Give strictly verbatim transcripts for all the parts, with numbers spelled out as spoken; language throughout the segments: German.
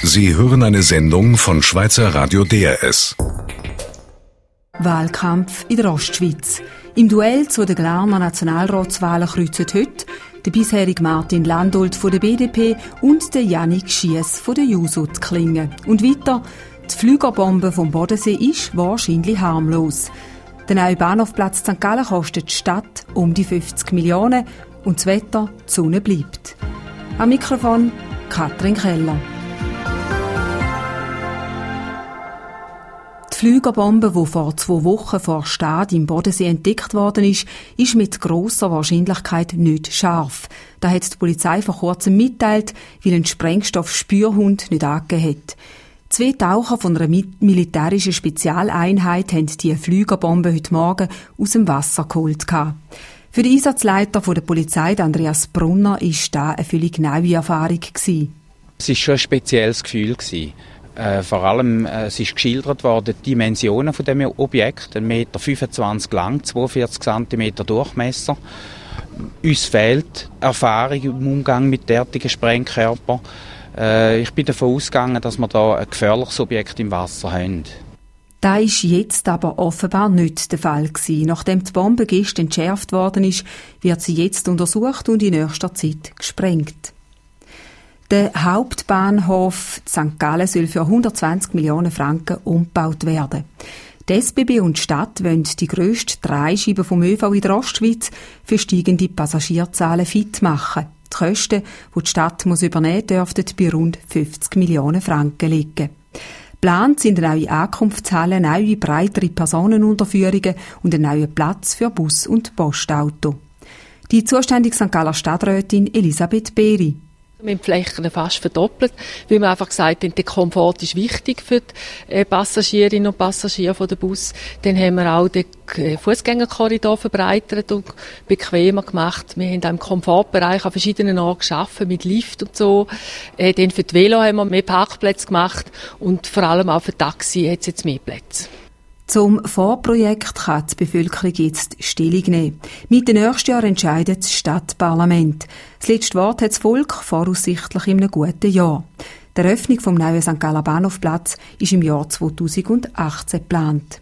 Sie hören eine Sendung von Schweizer Radio D R S. Wahlkampf in der Ostschweiz. Im Duell zu den Glarner Nationalratswahlen kreuzen heute der bisherige Martin Landolt von der B D P und der Jannik Schiess von der Juso zu Klingen. Und weiter, die Flügerbombe vom Bodensee ist wahrscheinlich harmlos. Der neue Bahnhofplatz Sankt Gallen kostet die Stadt um die fünfzig Millionen und das Wetter, die Sonne bleibt. Am Mikrofon Katrin Keller. Die Flügerbombe, die vor zwei Wochen vor Stad im Bodensee entdeckt worden ist, ist mit grosser Wahrscheinlichkeit nicht scharf. Das hat die Polizei vor kurzem mitteilt, weil ein Sprengstoff-Spürhund nicht angegeben hat. Zwei Taucher von einer militärischen Spezialeinheit haben die Flügerbombe heute Morgen aus dem Wasser geholt. Für den Einsatzleiter der Polizei, Andreas Brunner, war das eine völlig neue Erfahrung. Es war schon ein spezielles Gefühl. Äh, vor allem äh, es ist geschildert worden, die Dimensionen von dem Objekt, ein Meter fünfundzwanzig lang, zweiundvierzig Zentimeter Durchmesser. Uns fehlt Erfahrung im Umgang mit derartigen Sprengkörpern. Äh, ich bin davon ausgegangen, dass wir da ein gefährliches Objekt im Wasser haben. Das ist jetzt aber offenbar nicht der Fall gewesen. Nachdem die Bombe gestern entschärft worden ist, wird sie jetzt untersucht und in nächster Zeit gesprengt. Der Hauptbahnhof Sankt Gallen soll für hundertzwanzig Millionen Franken umgebaut werden. Die S B B und die Stadt wollen die grösste Dreischeibe vom Ö V in der Ostschweiz für steigende Passagierzahlen fit machen. Die Kosten, die die Stadt muss übernehmen, dürften bei rund fünfzig Millionen Franken liegen. Geplant sind neue Ankunftshallen, neue, breitere Personenunterführungen und ein neuer Platz für Bus- und Postauto. Die zuständige Sankt Galler Stadträtin Elisabeth Beeri. Wir haben die Flächen fast verdoppelt, weil wir einfach gesagt haben, der Komfort ist wichtig für die Passagierinnen und Passagiere von der Bus. Dann haben wir auch den Fußgängerkorridor verbreitert und bequemer gemacht. Wir haben auch im Komfortbereich an verschiedenen Orten geschaffen, mit Lift und so. Dann für die Velo haben wir mehr Parkplätze gemacht und vor allem auch für Taxi hat es jetzt mehr Plätze. Zum Vorprojekt kann die Bevölkerung jetzt Stellung nehmen. Mit dem nächsten Jahr entscheidet das Stadtparlament. Das letzte Wort hat das Volk voraussichtlich in einem guten Jahr. Die Eröffnung vom neuen Sankt Galler Bahnhofplatz ist im Jahr zweitausendachtzehn geplant.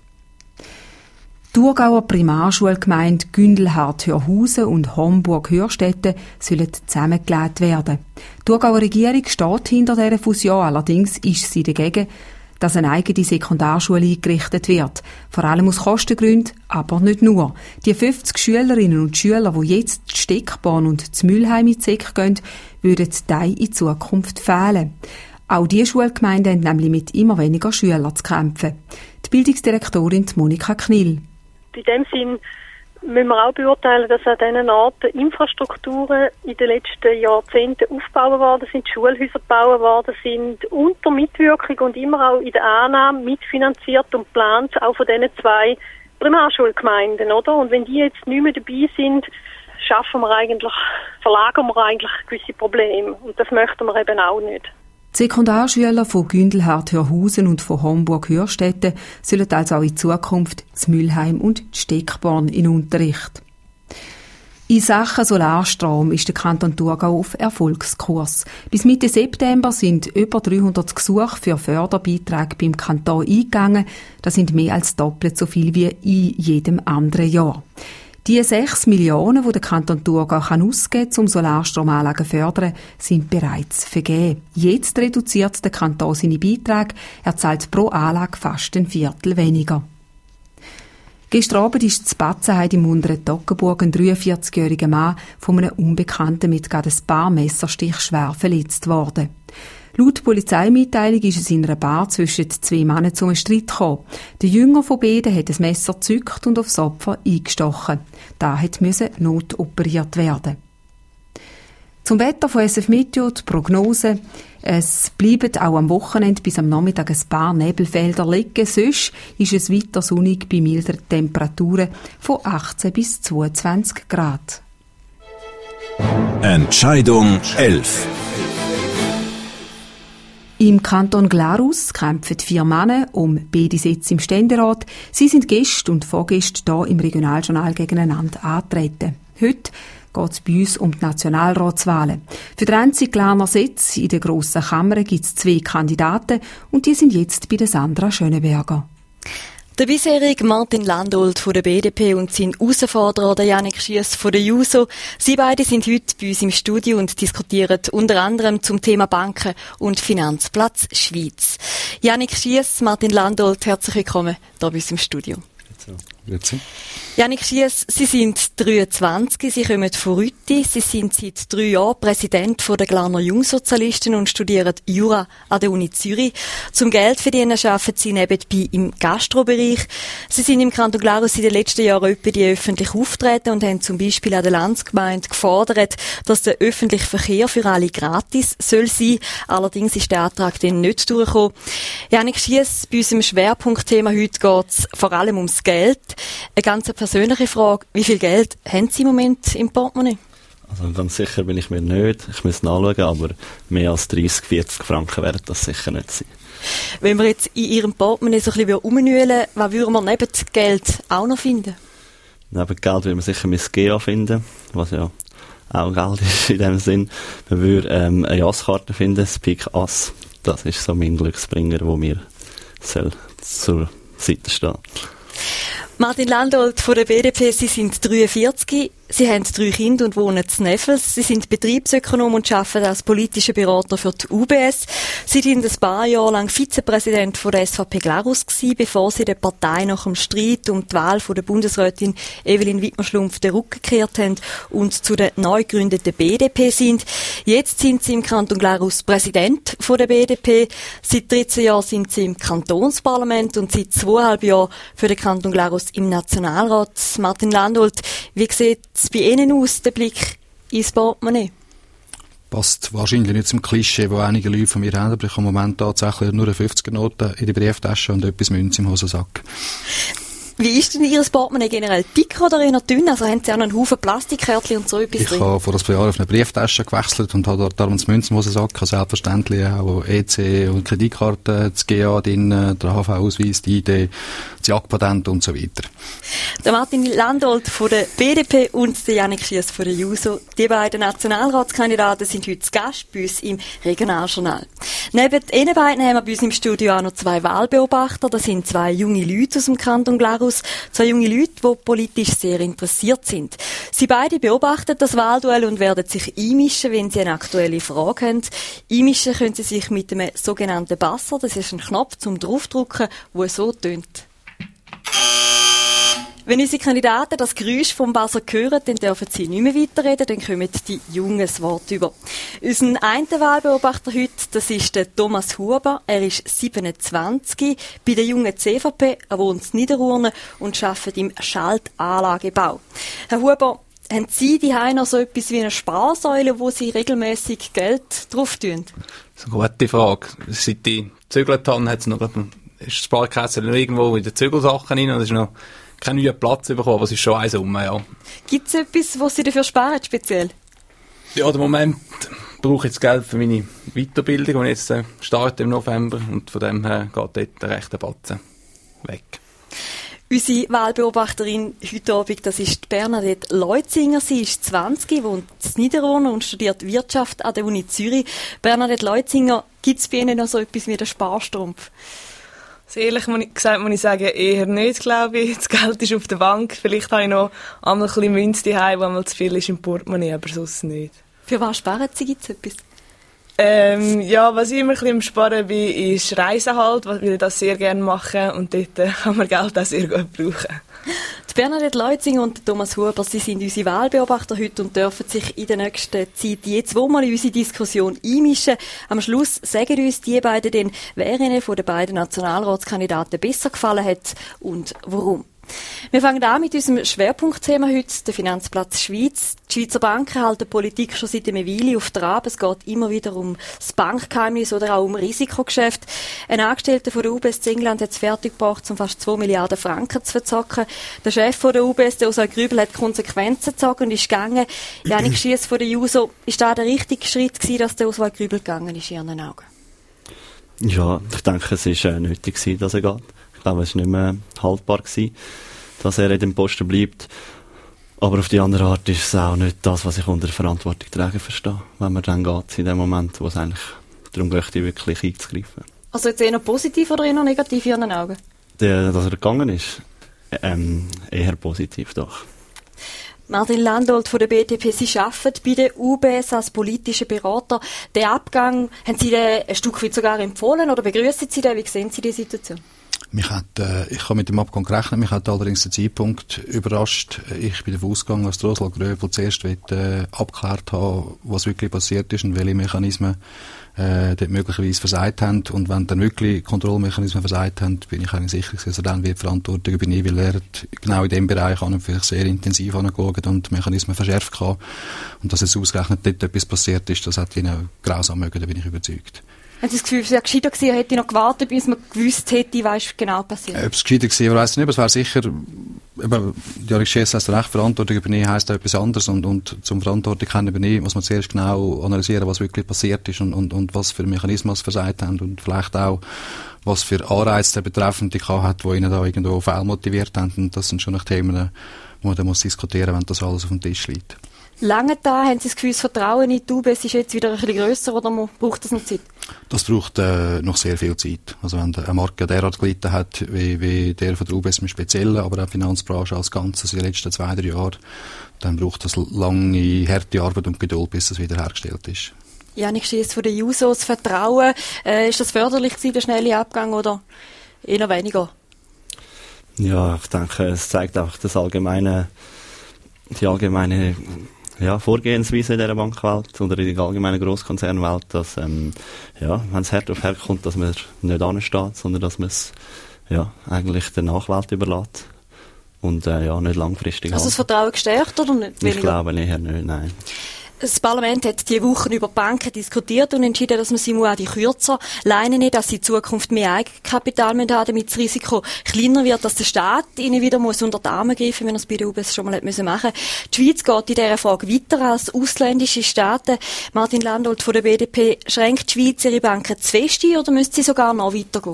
Die Thurgauer Primarschulgemeinde Gündelhardt-Hörhausen und Homburg-Hörstetten sollen zusammengelegt werden. Die Thurgauer Regierung steht hinter dieser Fusion, allerdings ist sie dagegen, dass eine eigene Sekundarschule eingerichtet wird. Vor allem aus Kostengründen, aber nicht nur. Die fünfzig Schülerinnen und Schüler, die jetzt die Steckbahn und das Mülheim in die Säcke gehen, würden Teil in Zukunft fehlen. Auch diese Schulgemeinden haben nämlich mit immer weniger Schülern zu kämpfen. Die Bildungsdirektorin Monika Knill. In dem Sinn müssen wir auch beurteilen, dass an diesen Orten Infrastrukturen in den letzten Jahrzehnten aufgebaut worden sind, Schulhäuser gebaut worden sind, unter Mitwirkung und immer auch in der Annahme mitfinanziert und geplant, auch von diesen zwei Primarschulgemeinden, oder? Und wenn die jetzt nicht mehr dabei sind, schaffen wir eigentlich, verlagern wir eigentlich gewisse Probleme. Und das möchten wir eben auch nicht. Die Sekundarschüler von Gündelhardt-Hörhausen und von Homburg-Hörstetten sollen also auch in Zukunft das Mülheim und die Steckborn in Unterricht. In Sachen Solarstrom ist der Kanton Thurgau auf Erfolgskurs. Bis Mitte September sind über dreihundert Gesuche für Förderbeiträge beim Kanton eingegangen. Das sind mehr als doppelt so viel wie in jedem anderen Jahr. Die sechs Millionen, die der Kanton Thurgau ausgeben kann, um Solarstromanlagen zu fördern, sind bereits vergeben. Jetzt reduziert der Kanton seine Beiträge. Er zahlt pro Anlage fast ein Viertel weniger. Gestern Abend ist in Batzenheide im unteren Toggenburg ein dreiundvierzigjähriger Mann von einem Unbekannten mit gerade ein paar Messerstichen schwer verletzt worden. Laut Polizeimitteilung ist es in einer Bar zwischen zwei Männern zu einem Streit gekommen. Der Jünger von beiden hat ein Messer gezückt und aufs Opfer eingestochen. Da musste notoperiert werden. Zum Wetter von S F Meteo die Prognose. Es bleiben auch am Wochenende bis am Nachmittag ein paar Nebelfelder liegen. Sonst ist es weiter sonnig bei milderen Temperaturen von achtzehn bis zweiundzwanzig Grad. Entscheidung elf. Im Kanton Glarus kämpfen vier Männer um beide Sitze im Ständerat. Sie sind Gäste und Vorgäste hier im Regionaljournal gegeneinander antreten. Heute geht es bei uns um die Nationalratswahlen. Für den einzigen Glarner Sitz in der Grossen Kammer gibt es zwei Kandidaten und die sind jetzt bei der Sandra Schöneberger. Der bisherige Martin Landolt von der B D P und sein Herausforderer, der Jannik Schiess von der JUSO. Sie beide sind heute bei uns im Studio und diskutieren unter anderem zum Thema Banken und Finanzplatz Schweiz. Jannik Schiess, Martin Landolt, herzlich willkommen hier bei uns im Studio. Grüezi. Jannik Schiess, Sie sind dreiundzwanzig, Sie kommen von Rütti, Sie sind seit drei Jahren Präsident der Glarner Jungsozialisten und studieren Jura an der Uni Zürich. Zum Geld verdienen arbeiten Sie nebenbei im Gastrobereich. Sie sind im Kanton Glarus in den letzten Jahren etwa die öffentlich auftreten und haben zum Beispiel an der Landsgemeinde gefordert, dass der öffentliche Verkehr für alle gratis soll sein. Allerdings ist der Antrag dann nicht durchgekommen. Jannik Schiess, bei unserem Schwerpunktthema heute geht es vor allem ums Geld. Eine ganz persönliche Frage. Wie viel Geld haben Sie im Moment im Portemonnaie? Also ganz sicher bin ich mir nicht. Ich muss nachschauen, aber mehr als dreissig, vierzig Franken werden das sicher nicht sein. Wenn wir jetzt in Ihrem Portemonnaie so ein bisschen rumnühlen, was würden wir neben Geld auch noch finden? Neben Geld würde man sicher mein G A finden, was ja auch Geld ist in dem Sinn. Man würde ähm, eine Jasskarte finden, das Pik Ass. Das ist so mein Glücksbringer, der mir soll zur Seite stehen. Martin Landolt von der B D P, Sie sind dreiundvierzig, Sie haben drei Kinder und wohnen in Neffels. Sie sind Betriebsökonom und arbeiten als politischer Berater für die U B S. Sie waren ein paar Jahre lang Vizepräsident von der S V P Glarus gewesen, bevor Sie der Partei nach dem Streit um die Wahl von der Bundesrätin Evelyn Wittmer-Schlumpf den Rücken gekehrt haben und zu der neu gegründeten B D P sind. Jetzt sind Sie im Kanton Glarus Präsident von der B D P. Seit dreizehn Jahren sind Sie im Kantonsparlament und seit zweieinhalb Jahren für den Kanton Glarus im Nationalrat. Martin Landolt, wie sieht es bei Ihnen aus, der Blick ins Portemonnaie? Passt wahrscheinlich nicht zum Klischee, das einige Leute von mir haben, aber ich habe im Moment tatsächlich nur eine fünfziger-Note in der Brieftasche und etwas Münze im Hosensack. Wie ist denn Ihr Portemonnaie generell? Dick oder eher dünn? Also haben Sie auch noch einen Haufen Plastikkärtchen und so etwas ich drin? Ich habe vor ein paar Jahren auf eine Brieftasche gewechselt und habe darum das Münzen im Hosensack. Selbstverständlich auch E C und Kreditkarte, das G A drin, der H V-Ausweis, die I D, das Jagdpatent und so weiter. Der Martin Landolt von der B D P und der Jannik Schiess von der JUSO. Die beiden Nationalratskandidaten sind heute zu Gast bei uns im Regionaljournal. Neben ihnen beiden haben wir bei uns im Studio auch noch zwei Wahlbeobachter. Das sind zwei junge Leute aus dem Kanton Glarus. Zwei junge Leute, die politisch sehr interessiert sind. Sie beide beobachten das Wahlduell und werden sich einmischen, wenn sie eine aktuelle Frage haben. Einmischen können sie sich mit einem sogenannten Buzzer. Das ist ein Knopf zum Draufdrücken, der so tönt. Wenn unsere Kandidaten das Geräusch vom Buzzer hören, dann dürfen sie nicht mehr weiterreden, dann kommen die Jungen das Wort über. Unser einer Wahlbeobachter heute, das ist der Thomas Huber. Er ist siebenundzwanzig, bei der jungen C V P, er wohnt in Niederurne und arbeitet im Schaltanlagebau. Herr Huber, haben Sie die Heim noch so etwas wie eine Sparsäule, wo Sie regelmäßig Geld drauf tun? Das ist eine gute Frage. Seit ich gezögert habe, hat es noch ist die Sparkasse noch irgendwo in den Zügelsachen rein und es ist noch kein neuer Platz bekommen, aber es ist schon eine Summe, ja. Gibt es etwas, was Sie dafür sparen, speziell? Ja, im Moment brauche ich jetzt Geld für meine Weiterbildung, die jetzt äh, startet im November und von dem her geht dort der rechte Batzen weg. Unsere Wahlbeobachterin heute Abend, das ist Bernadette Leutzinger. Sie ist zwanzig, wohnt in Niederurne und studiert Wirtschaft an der Uni Zürich. Bernadette Leutzinger, gibt es bei Ihnen noch so etwas wie den Sparstrumpf? Also ehrlich gesagt muss ich sagen, eher nicht, glaube ich. Das Geld ist auf der Bank. Vielleicht habe ich noch einmal ein bisschen Münze daheim, wo einmal zu viel ist im Portemonnaie, aber sonst nicht. Für was sparen Sie? Gibt es etwas? Ähm, ja, was ich immer ein bisschen am Sparen bin, ist Reisen halt, weil ich das sehr gerne mache und dort kann man Geld auch sehr gut brauchen. Die Bernadette Leutzinger und Thomas Huber, sie sind unsere Wahlbeobachter heute und dürfen sich in der nächsten Zeit je zweimal in unsere Diskussion einmischen. Am Schluss sagen uns die beiden dann, wer ihnen von den beiden Nationalratskandidaten besser gefallen hat und warum. Wir fangen an mit unserem Schwerpunktthema heute, der Finanzplatz Schweiz. Die Schweizer Banken halten Politik schon seit einer Weile auf Trab. Es geht immer wieder um das Bankgeheimnis oder auch um Risikogeschäft. Ein Angestellter von der U B S in England hat es fertiggebracht, um fast zwei Milliarden Franken zu verzocken. Der Chef von der U B S, der Oswald Grübel, hat Konsequenzen gezogen und ist gegangen. Jannik Schiess von der JUSO, ist da der richtige Schritt gewesen, dass der Oswald Grübel gegangen ist in Ihren Augen? Ja, ich denke, es war äh, nötig gewesen, dass er geht. Ich glaube, es war nicht mehr haltbar gewesen, dass er in dem Posten bleibt. Aber auf die andere Art ist es auch nicht das, was ich unter Verantwortung tragen verstehe, wenn man dann geht, in dem Moment, wo es eigentlich darum geht, wirklich einzugreifen. Also jetzt eher positiv oder eher negativ in Ihren Augen? Der, dass er gegangen ist, ähm, eher positiv doch. Martin Landolt von der B D P, Sie arbeiten bei der U B S als politischer Berater. Den Abgang, haben Sie den ein Stück weit sogar empfohlen oder begrüßen Sie den? Wie sehen Sie die Situation? Mich hat, äh, ich habe mit dem Abgang gerechnet, mich hat allerdings der Zeitpunkt überrascht. Ich bin davon ausgegangen, dass Roswald Gröbel zuerst äh, abgeklärt haben, was wirklich passiert ist und welche Mechanismen äh, dort möglicherweise versagt haben. Und wenn dann wirklich Kontrollmechanismen versagt haben, bin ich eigentlich sicher, dass er dann wird Verantwortung übernehmen, weil er genau in dem Bereich an und für sich sehr intensiv angeschaut und Mechanismen verschärft kann. Und dass jetzt ausgerechnet dort etwas passiert ist, das hat ihnen grausam mögen, da bin ich überzeugt. Haben Sie das Gefühl, es wäre gescheiter gewesen, er hätte noch gewartet, bis man gewusst hätte, was genau passiert? Ob es gescheiter gewesen wäre, weiss ich nicht, aber es wäre sicher, eben, die Regierung heisst recht, Verantwortung übernehmen heisst auch etwas anderes und, und zum Verantwortung übernehmen muss man zuerst genau analysieren, was wirklich passiert ist und, und, und was für Mechanismen es versagt haben und vielleicht auch, was für Anreize der Betreffende hat, die ihnen da irgendwo fehlmotiviert haben. Und das sind schon noch Themen, die man dann muss diskutieren muss, wenn das alles auf dem Tisch liegt. Lange da, haben Sie das Gefühl, das Vertrauen in die U B S ist jetzt wieder ein bisschen grösser oder braucht das noch Zeit? Das braucht äh, noch sehr viel Zeit. Also wenn der Markt derart gelitten hat, wie, wie der von der U B S im Speziellen, aber auch die Finanzbranche als Ganzes in den letzten zwei, drei Jahren, dann braucht das lange, harte Arbeit und Geduld, bis es wiederhergestellt ist. Janik Schiess von der Juso, das Vertrauen, äh, ist das förderlich gewesen, der schnelle Abgang, oder eher weniger? Ja, ich denke, es zeigt auch das allgemeine, die allgemeine ja, Vorgehensweise in dieser Bankwelt oder in der allgemeinen Grosskonzernwelt, dass, ähm, ja, wenn es hart auf hart kommt, dass man nicht ansteht, sondern dass man es, ja, eigentlich der Nachwelt überlässt und, äh, ja, nicht langfristig. Also das Vertrauen gestärkt oder nicht? Ich glaube eher nicht, nein. Das Parlament hat diese Wochen über Banken diskutiert und entschieden, dass man sie auch die kürzer leinen nicht, dass sie in Zukunft mehr Eigenkapital haben, damit das Risiko kleiner wird, dass der Staat ihnen wieder muss unter die Arme greifen, wenn er es bei der U B S schon mal machen musste. Die Schweiz geht in dieser Frage weiter als ausländische Staaten. Martin Landolt von der B D P, schränkt die Schweiz ihre Banken zu fest ein oder müsste sie sogar noch weitergehen?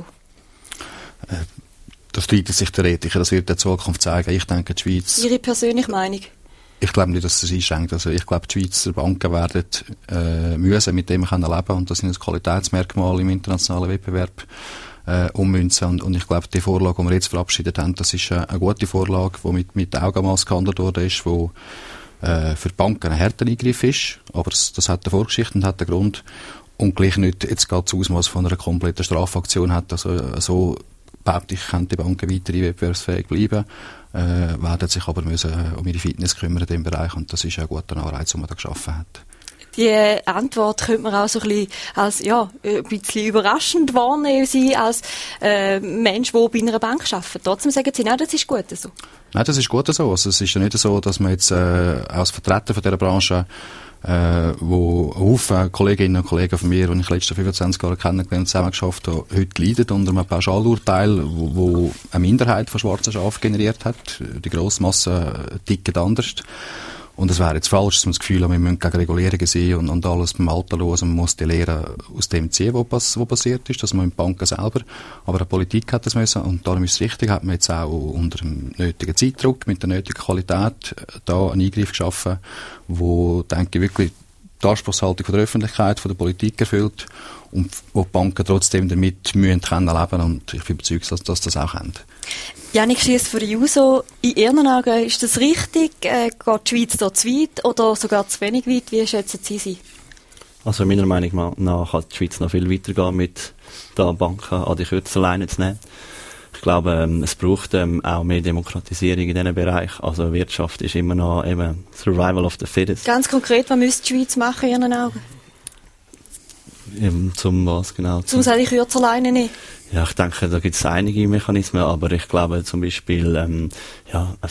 Äh, das streitet sich theoretisch, das wird die Zukunft zeigen. Ich denke, die Schweiz... Ihre persönliche Meinung? Ich glaube nicht, dass das einschränkt. Also ich glaube, die Schweizer Banken werden äh, müssen mit dem können leben und das sind ein Qualitätsmerkmal im internationalen Wettbewerb äh, ummünzen. Und, und ich glaube, die Vorlage, die wir jetzt verabschiedet haben, das ist äh, eine gute Vorlage, die mit, mit Augenmaß gehandelt worden ist, die äh, für die Banken ein harter Eingriff ist. Aber das, das hat eine Vorgeschichte und hat einen Grund. Und gleich nicht jetzt gerade das Ausmaß von einer kompletten Strafaktion hat. Also so behaupte ich, können die Banken weiterhin wettbewerbsfähig bleiben. Äh, werden sich aber müssen um ihre Fitness kümmern in diesem Bereich und das ist ein guter Anreiz, den man da geschaffen hat. Die Antwort könnte man auch so ein bisschen als, ja, ein bisschen überraschend wahrnehmen sein, als äh, Mensch, der bei einer Bank arbeitet. Trotzdem sagen Sie, nein, das ist gut so. Nein, das ist gut so. Also es ist ja nicht so, dass man jetzt äh, als Vertreter von dieser Branche äh, wo Haufen Kolleginnen und Kollegen von mir, die ich in den letzten fünfundzwanzig Jahren kennengelernt und zusammengeschafft habe, heute leiden unter einem Pauschalurteil, wo, wo eine Minderheit von schwarzen Schafen generiert hat. Die grosse Masse tickt anders. Und es wäre jetzt falsch, dass man das Gefühl hat, wir müssen gegen Regulierungen sein und, und alles beim Alten los und man muss die Lehren aus dem ziehen, was pass, passiert ist. Das muss die Banken selber. Aber die Politik hat das müssen. Und darum ist es richtig, hat man jetzt auch unter dem nötigen Zeitdruck, mit der nötigen Qualität, da einen Eingriff geschaffen, wo, denke ich, wirklich die Anspruchshaltung von der Öffentlichkeit, von der Politik erfüllt und wo die Banken trotzdem damit müssen können leben. Und ich bin überzeugt, dass, dass das auch haben. Janik Schiess von der Juso, in Ihren Augen ist das richtig? Äh, geht die Schweiz da zu weit oder sogar zu wenig weit? Wie schätzen Sie sie? Also meiner Meinung nach kann die Schweiz noch viel weiter gehen, mit den Banken an die Kürzel alleine zu nehmen. Ich glaube, ähm, es braucht ähm, auch mehr Demokratisierung in diesem Bereich. Also Wirtschaft ist immer noch eben Survival of the Fittest. Ganz konkret, was müsste die Schweiz machen in Ihren Augen? Eben, zum was genau? Zum die Kürzel alleine nicht? Ja, ich denke, da gibt es einige Mechanismen, aber ich glaube zum Beispiel ähm, ja, eine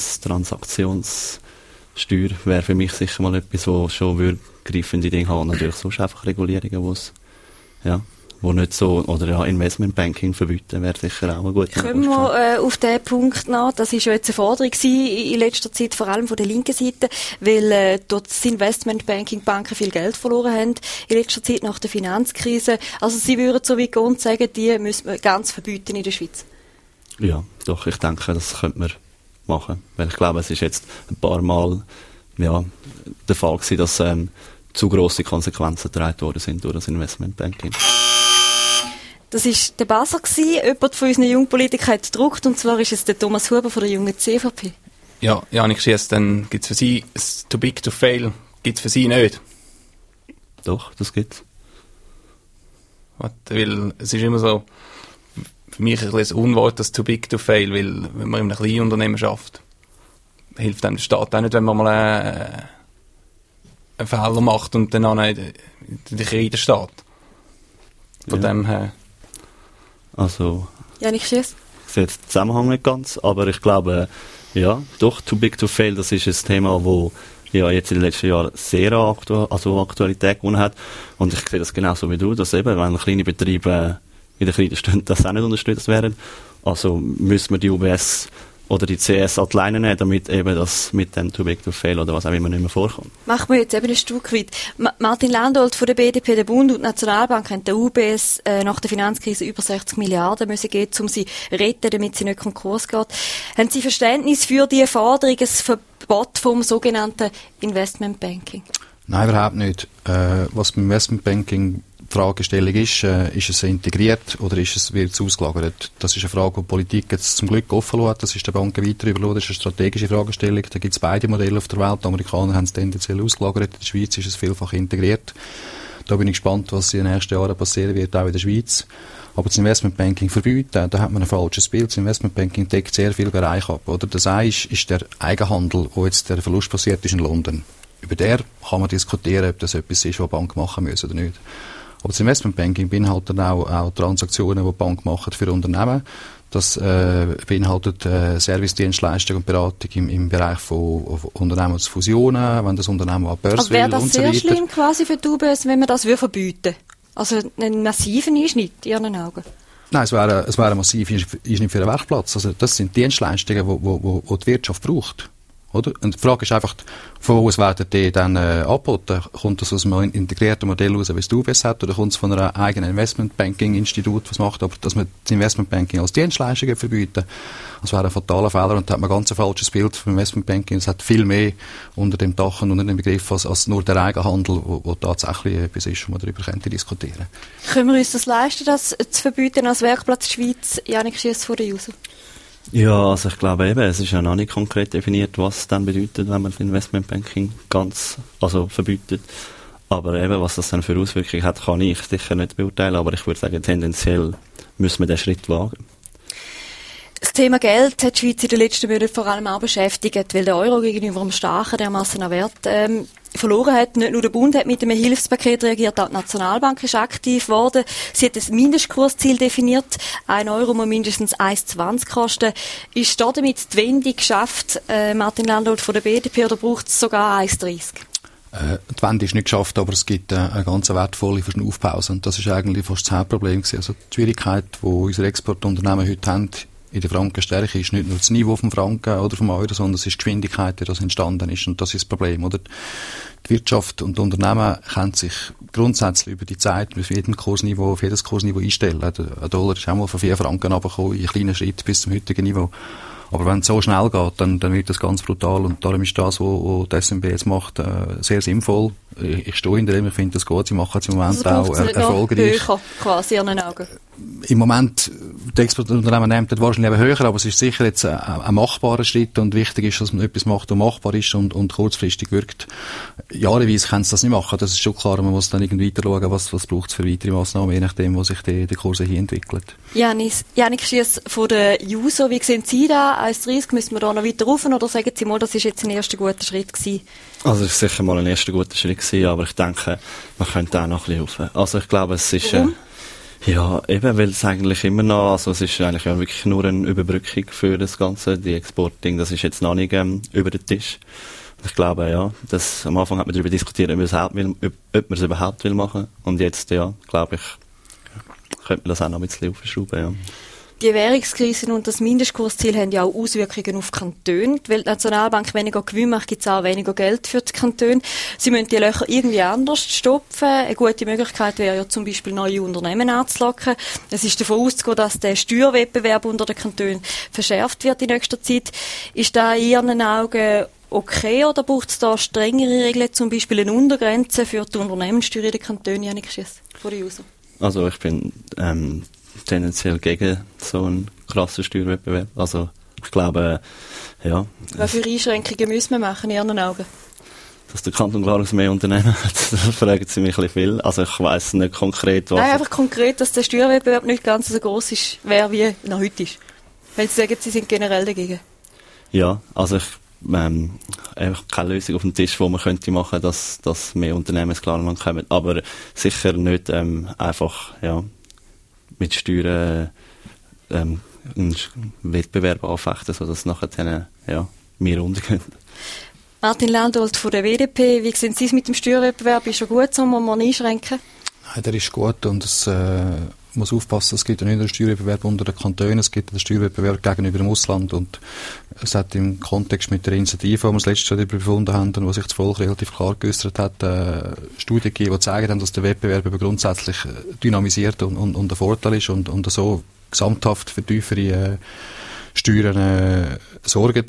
Finanztransaktionssteuer wäre für mich sicher mal etwas, wo schon würde greifende Dinge haben. Natürlich sonst einfach Regulierungen, wo es ja, wo nicht so, oder ja, Investmentbanking verbieten, wäre sicher auch ein guter Kommen wir äh, auf den Punkt nach. Das war ja jetzt eine Forderung in letzter Zeit, vor allem von der linken Seite, weil äh, dort das Investmentbanking-Banken viel Geld verloren haben in letzter Zeit nach der Finanzkrise. Also Sie würden so wie Grund sagen, die müssen wir ganz verbieten in der Schweiz? Ja, doch, ich denke, das könnte man machen. Weil ich glaube, es ist jetzt ein paar Mal ja, der Fall gewesen, dass ähm, zu grosse Konsequenzen getragen worden sind durch das Investmentbanking. Das war der Basler gewesen. Jemand von unseren Jungpolitikern hat gedruckt, und zwar ist es der Thomas Huber von der jungen C V P. Ja, Janik Schiess, dann gibt es für Sie das Too Big to Fail, gibt es für Sie nicht? Doch, das gibt's. Weil es ist immer so, für mich ein bisschen ein Unwort, das Too Big to Fail, weil wenn man in einem kleinen Unternehmen schafft, hilft einem der Staat auch nicht, wenn man mal einen, einen Fehler macht und dann auch nicht in die Krise steht. Von ja. dem her. Also, Janik Schiess? Ich sehe jetzt den Zusammenhang nicht ganz, aber ich glaube, ja, doch, Too Big to Fail, das ist ein Thema, wo ja jetzt in den letzten Jahren sehr aktu- also Aktualität gewonnen hat. Und ich sehe das genauso wie du, dass eben, wenn kleine Betriebe in der Krise stehen, dass auch nicht unterstützt werden. Also müssen wir die U B S oder die C S an die Leine nehmen, damit eben das mit dem Too Big to Fail oder was auch immer nicht mehr vorkommt. Machen wir jetzt eben ein Stück weit. Ma- Martin Landolt von der B D P, der Bund und die Nationalbank haben der U B S äh, nach der Finanzkrise über sechzig Milliarden müssen geben, um sie zu retten, damit sie nicht Konkurs geht. Haben Sie Verständnis für diese Forderung, ein Verbot vom sogenannten Investmentbanking? Nein, überhaupt nicht. Äh, was beim Investmentbanking die Fragestellung ist, äh, ist es integriert oder ist es, wird es ausgelagert? Das ist eine Frage, die die Politik jetzt zum Glück offen lässt. Das ist der Banken weiter überlassen. Das ist eine strategische Fragestellung. Da gibt es beide Modelle auf der Welt. Die Amerikaner haben es tendenziell ausgelagert. In der Schweiz ist es vielfach integriert. Da bin ich gespannt, was in den nächsten Jahren passieren wird, auch in der Schweiz. Aber das Investmentbanking verbieten, da hat man ein falsches Bild. Das Investmentbanking deckt sehr viele Bereiche ab. Oder das eine ist, ist der Eigenhandel, wo jetzt der Verlust passiert ist in London. Über der kann man diskutieren, ob das etwas ist, was Banken machen müssen oder nicht. Aber das Investmentbanking beinhaltet auch, auch Transaktionen, die die Bank machen für Unternehmen. Das äh, beinhaltet äh, Servicedienstleistung und Beratung im, im Bereich von, von Unternehmensfusionen, wenn das Unternehmen an die Börse will und so weiter. Aber wäre das sehr schlimm quasi für die U B S, wenn man das verbieten würde? Also einen massiven Einschnitt in Ihren Augen? Nein, es wäre, es wäre ein massiver Einschnitt für einen Werkplatz. Also das sind Dienstleistungen, die wo, wo, wo die Wirtschaft braucht. Oder? Und die Frage ist einfach, von wo es werden die dann äh, angeboten? Kommt das aus einem integrierten Modell raus, wie es die U B S hat, oder kommt es von einem eigenen Investmentbanking-Institut, was macht? Aber dass man das Investmentbanking als Dienstleistung verbieten, das wäre ein fataler Fehler, und da hat man ganz ein falsches Bild vom Investmentbanking. Es hat viel mehr unter dem Dach und unter dem Begriff als, als nur der Eigenhandel, wo, wo tatsächlich etwas ist, wo man darüber könnte diskutieren. Können wir uns das leisten, das zu verbieten als Werkplatz Schweiz? Janik Schiess von der Juso. Ja, also ich glaube eben, es ist ja noch nicht konkret definiert, was es dann bedeutet, wenn man das Investmentbanking ganz, also verbietet. Aber eben, was das dann für Auswirkungen hat, kann ich sicher nicht beurteilen, aber ich würde sagen, tendenziell müssen wir den Schritt wagen. Das Thema Geld hat die Schweiz in den letzten Monaten vor allem auch beschäftigt, weil der Euro gegenüber dem Starken dermassen an Wert ähm, verloren hat. Nicht nur der Bund hat mit einem Hilfspaket reagiert, auch die Nationalbank ist aktiv geworden. Sie hat ein Mindestkursziel definiert. Ein Euro muss mindestens eins Komma zwanzig kosten. Ist da damit die Wende geschafft, äh, Martin Landolt von der B D P, oder braucht es sogar eins Komma dreißig? Äh, die Wende ist nicht geschafft, aber es gibt äh, eine ganz wertvolle Verschnaufpause. Und das ist eigentlich fast das Hauptproblem gewesen. Also die Schwierigkeit, die unsere Exportunternehmen heute haben, in der Frankenstärke, ist nicht nur das Niveau vom Franken oder vom Euro, sondern es ist die Geschwindigkeit, die das entstanden ist. Und das ist das Problem, oder? Die Wirtschaft und die Unternehmen können sich grundsätzlich über die Zeit auf jedem Kursniveau, auf jedes Kursniveau einstellen. Ein Dollar ist auch mal von vier Franken runtergekommen, in kleinen Schritt bis zum heutigen Niveau. Aber wenn es so schnell geht, dann, dann wird das ganz brutal. Und darum ist das, was die S N B jetzt macht, äh, sehr sinnvoll. Ich, ich stehe hinter dem, ich finde das gut. Sie machen es im Moment also auch er, erfolgreich. Höher, quasi in Ihren Augen. Im Moment, die Exportunternehmen nehmen das wahrscheinlich eben höher, aber es ist sicher jetzt ein, ein machbarer Schritt, und wichtig ist, dass man etwas macht, das machbar ist und, und kurzfristig wirkt. Jahreweise können sie das nicht machen, das ist schon klar. Man muss dann irgendwie weiter schauen, was, was braucht es für weitere Massnahmen, je nachdem, wo sich die, die Kurse hier entwickeln. Janis, Janik Schiess von der Juso, wie sehen Sie da? eins Komma dreißig, müssen wir da noch weiter rauf, oder sagen Sie mal, das ist jetzt ein erster guter Schritt gewesen? Also es war sicher mal ein erster guter Schritt gewesen, aber ich denke, man könnte auch noch ein bisschen rauf. Also ich glaube, es ist... Warum? Äh, ja, eben, weil es eigentlich immer noch, also es ist eigentlich ja wirklich nur eine Überbrückung für das Ganze, die Exportding, das ist jetzt noch nicht ähm, über den Tisch. Ich glaube, ja, das, am Anfang hat man darüber diskutiert, ob man es überhaupt will, ob, ob man es überhaupt will machen, und jetzt, ja, glaube ich, könnte man das auch noch ein bisschen aufschrauben, ja. Die Währungskrise und das Mindestkursziel haben ja auch Auswirkungen auf Kantone. Weil die Nationalbank weniger Gewinn macht, gibt es auch weniger Geld für die Kantone. Sie müssen die Löcher irgendwie anders stopfen. Eine gute Möglichkeit wäre ja zum Beispiel neue Unternehmen anzulocken. Es ist davon auszugehen, dass der Steuerwettbewerb unter den Kantonen verschärft wird in nächster Zeit. Ist da in Ihren Augen okay oder braucht es da strengere Regeln, zum Beispiel eine Untergrenze für die Unternehmenssteuer in den Kantonen? Janik Schiess von der Juso. Also ich bin ähm, tendenziell gegen so einen krassen Steuerwettbewerb. Also ich glaube, äh, ja. Was für Einschränkungen müssen wir machen in Ihren Augen? Dass der Kanton Glarus mehr Unternehmen hat, da fragen Sie mich ein bisschen viel. Also ich weiss nicht konkret, was... Nein, einfach konkret, dass der Steuerwettbewerb nicht ganz so gross ist, wäre wie noch heute ist. Wenn Sie sagen, Sie sind generell dagegen. Ja, also ich ähm, einfach keine Lösung auf dem Tisch, wo man könnte machen, dass, dass mehr Unternehmen ins Klarland kommen. Aber sicher nicht ähm, einfach ja, mit Steuern ähm, einen Wettbewerb anfechten, sodass nachher dann, ja, wir untergehen. Martin Landolt von der W D P, wie sehen Sie es mit dem Steuerwettbewerb? Ist er gut, so muss man einschränken? Nein, der ist gut und es äh, muss aufpassen, es gibt ja nicht einen Steuerwettbewerb unter den Kantonen, es gibt einen Steuerwettbewerb gegenüber dem Ausland und es hat im Kontext mit der Initiative, die wir das letzte Jahr befunden haben und wo sich das Volk relativ klar geäußert hat, äh, Studien gegeben, die zeigen, dass der Wettbewerb aber grundsätzlich dynamisiert und, und, und ein Vorteil ist und, und so gesamthaft für tiefere äh, Steuern äh, sorgen.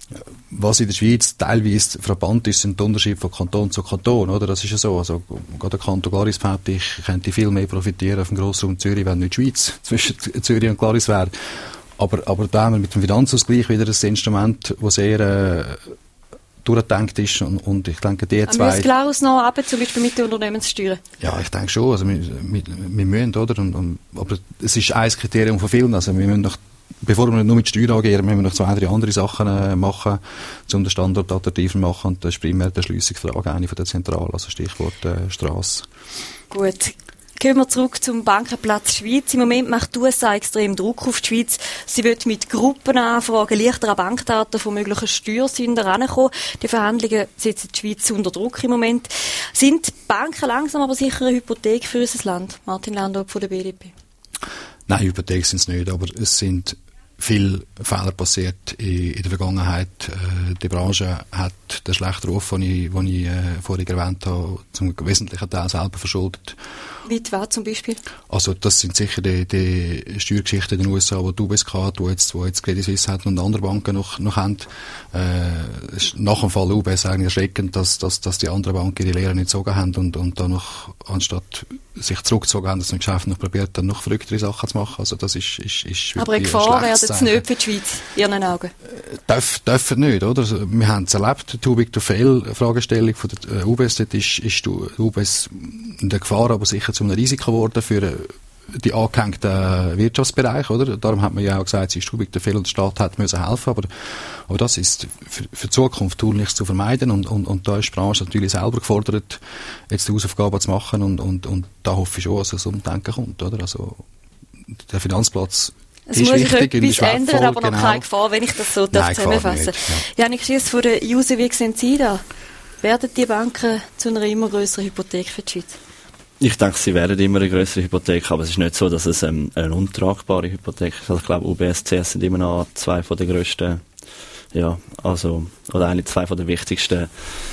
Was in der Schweiz teilweise frappant ist, sind die Unterschiede von Kanton zu Kanton, oder? Das ist ja so. Also, gerade der Kanton Glaris behaupte ich, könnte viel mehr profitieren auf dem Grossraum Zürich, wenn nicht die Schweiz zwischen Zürich und Glaris wäre. Aber, aber da haben wir mit dem Finanzausgleich wieder ein Instrument, das sehr, äh, durchgedacht ist und, und ich denke, die zwei... Müssen Glarus noch ab, zum Beispiel mit den Unternehmenssteuern? Ja, ich denke schon. Also, wir, wir, wir müssen, oder? Und, und, aber es ist ein Kriterium von vielen. Also, wir müssen noch Bevor wir nur mit Steuern agieren, müssen wir noch zwei, drei andere Sachen äh, machen, um den Standort attraktiver zu machen. Und das ist primär die Erschliessungsfrage, eine von der Zentralen, also Stichwort äh, Strasse. Gut. Gehen wir zurück zum Bankenplatz Schweiz. Im Moment macht die U S A extrem Druck auf die Schweiz. Sie wird mit Gruppenanfragen leichter an Bankdaten von möglichen Steuersündern herankommen. Die Verhandlungen setzen die Schweiz unter Druck im Moment. Sind Banken langsam aber sicher eine Hypothek für unser Land? Martin Landau von der B D P. Nein, Hypothek sind es nicht, aber es sind viele Fehler passiert in, in der Vergangenheit. Äh, die Branche hat den schlechten Ruf, den ich, den ich äh, vorhin erwähnt habe, zum wesentlichen Teil selber verschuldet. Wie was zum Beispiel? Also das sind sicher die, die Steuergeschichten in den U S A, die die U B S hat, die jetzt, die jetzt Credit Suisse hat und andere Banken noch, noch haben. Äh, ist nach dem Fall U B S eigentlich erschreckend, dass, dass, dass die anderen Banken ihre Lehre nicht gezogen haben und, und dann noch, anstatt sich zurückgezogen haben, dass man Geschäft noch probiert, dann noch verrücktere Sachen zu machen. Also das ist, ist, ist aber eine Gefahr wäre das nicht für die Schweiz, in Ihren Augen? Dürf, dürfen nicht, oder? Also, wir haben es erlebt, too big to fail Fragestellung von der äh, U B S. Dort ist, ist die U B S in der Gefahr, aber sicher zu einem Risiko geworden für äh, die angehängten Wirtschaftsbereich, oder? Darum hat man ja auch gesagt, sie ist too big to fail und der Staat hat müssen helfen, aber, aber das ist für, für die Zukunft tunlichst zu vermeiden und, und, und da ist die Branche natürlich selber gefordert, jetzt die Hausaufgaben zu machen und, und, und da hoffe ich schon, dass es Umdenken kommt, oder? Also, der Finanzplatz es ist muss wichtig, sich etwas ändern, aber noch genau. Keine Gefahr, wenn ich das so Nein, zusammenfassen darf. Ja. Janik Schiess von der Juso, wie sehen Sie da? Werden die Banken zu einer immer grösseren Hypothek für die Schweiz? Ich denke, sie werden immer eine grössere Hypothek, aber es ist nicht so, dass es ähm, eine untragbare Hypothek ist. Also ich glaube, U B S, C S sind immer noch zwei von den grössten, ja, also, oder eigentlich zwei von den wichtigsten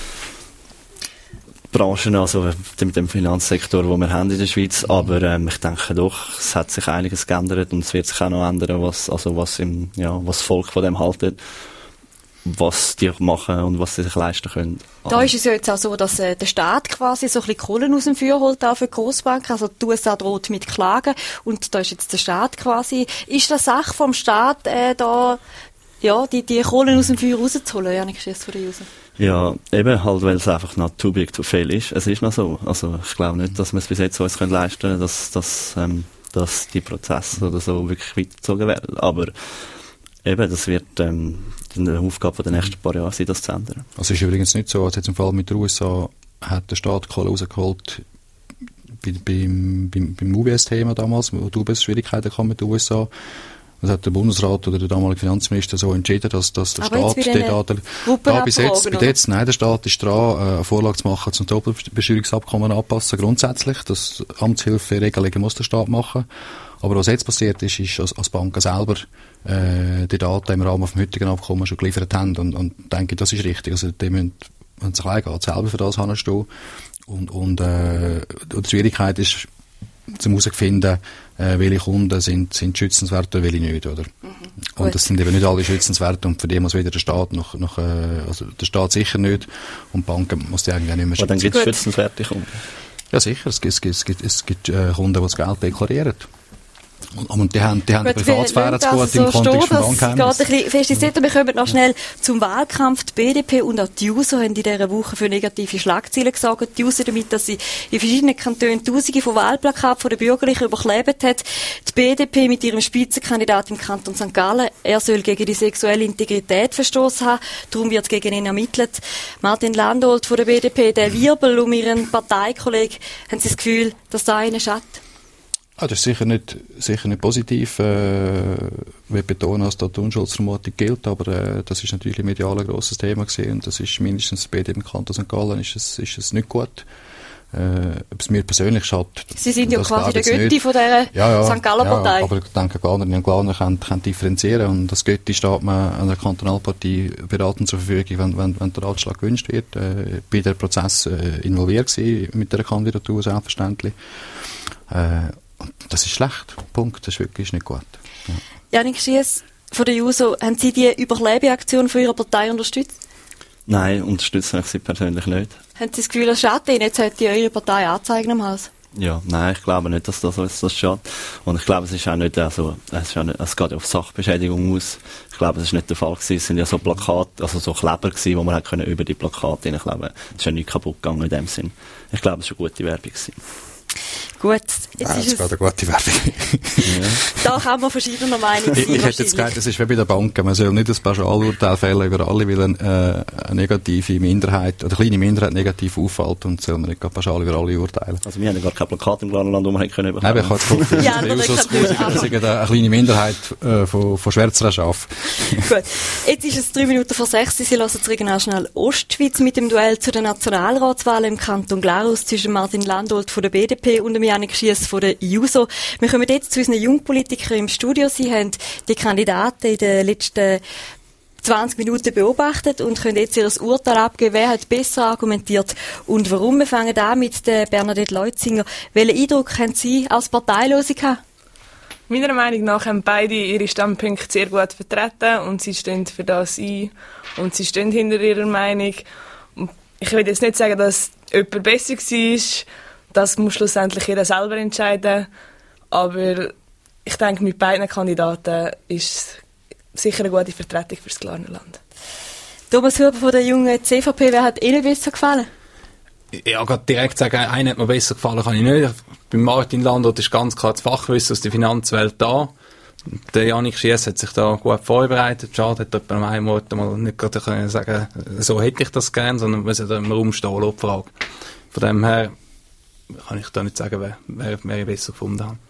Branchen, also mit dem Finanzsektor, den wir haben in der Schweiz. Aber ähm, ich denke doch, es hat sich einiges geändert und es wird sich auch noch ändern, was, also was im, ja, was das Volk von dem haltet, was die machen und was sie sich leisten können. Da ist es ja jetzt auch so, dass äh, der Staat quasi so ein bisschen Kohlen aus dem Feuer holt, auch für die Grossbanken. Also die U S A droht mit Klagen und da ist jetzt der Staat quasi. Ist das Sache vom Staat, äh, da ja, die, die Kohlen aus dem Feuer rauszuholen? Janik Schiess von der Juso. Ja, eben halt, weil es einfach noch too big to fail ist. Es ist noch so. Also ich glaube nicht, dass wir es bis jetzt uns können leisten können, dass, dass, ähm, dass die Prozesse oder so wirklich weitergezogen werden. Aber eben, das wird ähm, eine Aufgabe der nächsten paar Jahre sein, das zu ändern. Also es ist übrigens nicht so, als jetzt im Fall mit der U S A hat der Staat Kohle rausgeholt bei, beim, beim, beim U B S-Thema damals, wo die U B S Schwierigkeiten kam mit den U S A. Das hat der Bundesrat oder der damalige Finanzminister so entschieden, dass, dass der Aber Staat die Daten, da bis jetzt, bis jetzt, nein, der Staat ist dran, eine Vorlage zu machen zum Doppelbesteuerungsabkommen anpassen, grundsätzlich. Das Amtshilfe-Regelungen muss der Staat machen. Aber was jetzt passiert ist, ist, als, als Banken selber, äh, die Daten im Rahmen vom heutigen Abkommen schon geliefert haben und, und denke, das ist richtig. Also, die müssen, wenn es allein geht, selber für das hinstehen. Und, und, äh, die Schwierigkeit ist, zum herauszufinden, äh, welche Kunden sind, sind schützenswert oder welche nicht, oder? Mhm. Und das sind eben nicht alle schützenswert und für die muss wieder der Staat noch, noch äh, also der Staat sicher nicht und die Banken muss die eigentlich nicht mehr schützen. Aber dann gibt es schützenswerte Kunden? Ja, sicher. Es gibt, es gibt, es gibt, es gibt äh, Kunden, die das Geld deklarieren. Und, und die haben, die haben die Privatsphäre zu gut im Kontext vom Bankgeheimnis. Es geht ein bisschen fest ins Detail. Wir kommen noch schnell zum Wahlkampf. Die B D P und auch die Juso haben in dieser Woche für negative Schlagzeilen gesorgt. Die Juso damit, dass sie in verschiedenen Kantonen Tausende von Wahlplakaten von den Bürgerlichen überklebt hat. Die B D P mit ihrem Spitzenkandidat im Kanton Sankt Gallen. Er soll gegen die sexuelle Integrität verstoßen haben. Darum wird gegen ihn ermittelt. Martin Landolt von der B D P, der Wirbel um ihren Parteikollegen, haben Sie das Gefühl, dass da einer schadet? Ah, das ist sicher nicht, sicher nicht positiv. Äh, wir betonen, dass da die Unschuldsvermutung gilt, aber äh, das ist natürlich medial ein grosses Thema gewesen und das ist mindestens bei dem Kanton Sankt Gallen ist es, ist es nicht gut. Äh, ob es mir persönlich schadet. Sie sind ja quasi der Götti von dieser ja, ja, Sankt Gallen Partei. Ja, aber ich denke, Galnerinnen und Galner können, können differenzieren und das Götti steht man an der Kantonalpartie beratend zur Verfügung, wenn, wenn, wenn der Ratschlag gewünscht wird. Äh, bei der Prozess äh, involviert gewesen mit der Kandidatur, selbstverständlich. Äh, Das ist schlecht. Punkt. Das ist wirklich nicht gut. Ja. Janik Schiess von der Juso, haben Sie die Überlebeaktion von Ihrer Partei unterstützt? Nein, unterstützen ich sie persönlich nicht. Haben Sie das Gefühl, das schadet Ihnen? Jetzt hätte Ihre Partei Anzeigen am Hals. Ja, nein, ich glaube nicht, dass das, das schadet. Und ich glaube, es ist auch nicht, also, es ist auch nicht, es geht ja auf Sachbeschädigung aus. Ich glaube, es ist nicht der Fall gewesen. Es sind ja so Plakate, also so Kleber gewesen, wo man hat können über die Plakate hineinkleben. Es ist ja nicht kaputt gegangen in dem Sinn. Ich glaube, es war eine gute Werbung gewesen. Gut, jetzt ja, ist es es... geht eine gute Werbung. Ja. Da kann man verschiedener Meinung sein. Ich, ich hätte jetzt gesagt, das ist wie bei den Banken. Man soll nicht ein Pauschalurteil fällen über alle, weil eine, äh, eine negative Minderheit, oder eine kleine Minderheit negativ auffällt und soll man nicht pauschal über alle urteilen. Also wir haben ja gar kein Plakat im Glarnerland, wo man hätte können bekommen. Nein, ich habe jetzt geguckt, ja, das ist eine kleine Minderheit äh, von, von schwärzeren Schafen. Gut, jetzt ist es drei Minuten vor sechs. Sie hören das Regionaljournal Ostschweiz mit dem Duell zu den Nationalratswahlen im Kanton Glarus zwischen Martin Landolt von der B D P und dem Janik Schiess von der Juso. Wir kommen jetzt zu unseren Jungpolitikern im Studio. Sie haben die Kandidaten in den letzten zwanzig Minuten beobachtet und können jetzt ihr Urteil abgeben, wer hat besser argumentiert und warum. Wir fangen an mit der Bernadette Leutzinger. Welchen Eindruck haben Sie als Parteilose gehabt? Meiner Meinung nach haben beide ihre Standpunkte sehr gut vertreten und sie stehen für das ein und sie stehen hinter ihrer Meinung. Ich will jetzt nicht sagen, dass jemand besser war. Das muss schlussendlich jeder selber entscheiden. Aber ich denke, mit beiden Kandidaten ist es sicher eine gute Vertretung für das Glarnerland. Thomas Huber von der jungen C V P, wer hat Ihnen besser gefallen? Ja, gerade direkt sagen, einer hat mir besser gefallen, kann ich nicht. Bei Martin Landolt ist ganz klar das Fachwissen aus der Finanzwelt da. Der Janik Schiess hat sich da gut vorbereitet. Schade, hat jemand am einen Ort mal nicht gerade können sagen, so hätte ich das gern, sondern wir sind im Raum stehen, die Frage. Von dem her kann ich da nicht sagen, wer, wer, wer ich besser gefunden habe.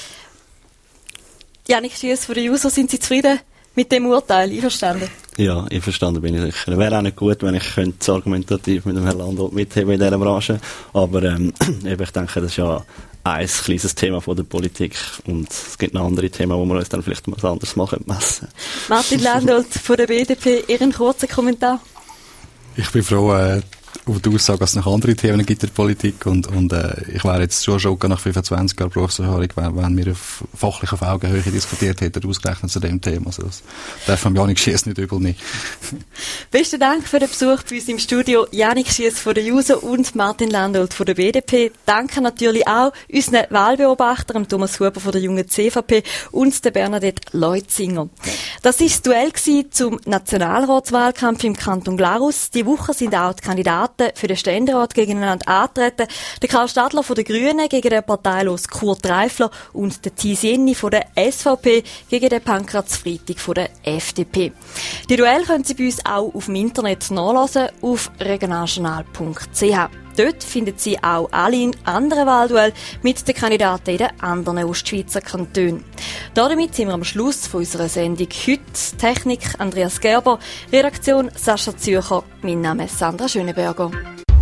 Janik Schiess von der Juso, sind Sie zufrieden mit dem Urteil? Einverstanden? Ja, einverstanden bin ich sicher. Wäre auch nicht gut, wenn ich könnte das argumentativ mit dem Herrn Landolt mitheben in dieser Branche. Aber ähm, eben, ich denke, das ist ja ein kleines Thema von der Politik und es gibt noch andere Themen, wo wir uns dann vielleicht mal anders machen messen. Martin Landolt von der B D P, Ihren kurzen Kommentar? Ich bin froh, äh, auf die Aussage, dass es noch andere Themen gibt in der Politik und, und äh, ich wäre jetzt schon schon nach fünfundzwanzig Jahren Berufserfahrung, wenn, wenn wir auf fachlich auf Augenhöhe diskutiert hätten, ausgerechnet zu dem Thema. Also das darf man Janik Schiess nicht übel nehmen. Besten Dank für den Besuch bei uns im Studio. Janik Schiess von der Juso und Martin Landolt von der B D P. Danke natürlich auch unseren Wahlbeobachtern, Thomas Huber von der jungen C V P und der Bernadette Leutzinger. Das war das Duell zum Nationalratswahlkampf im Kanton Glarus. Die Woche sind auch die Kandidaten für den Ständerat gegeneinander antreten. Der Karl Stadler von den Grünen gegen den parteilos Kurt Reifler und der Thies Jenny von der S V P gegen den Pankraz Frietig von der F D P. Die Duell können Sie bei uns auch auf dem Internet nachlesen, auf regionaljournal punkt c h. dort finden Sie auch alle anderen Wahlduelle mit den Kandidaten in den anderen Ostschweizer Kantonen. Damit sind wir am Schluss von unserer Sendung heute. Technik Andreas Gerber, Redaktion Sascha Zürcher, mein Name ist Sandra Schöneberger.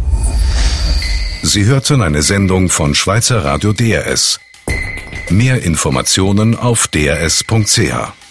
Sie hörten eine Sendung von Schweizer Radio D R S. Mehr Informationen auf d r s punkt c h.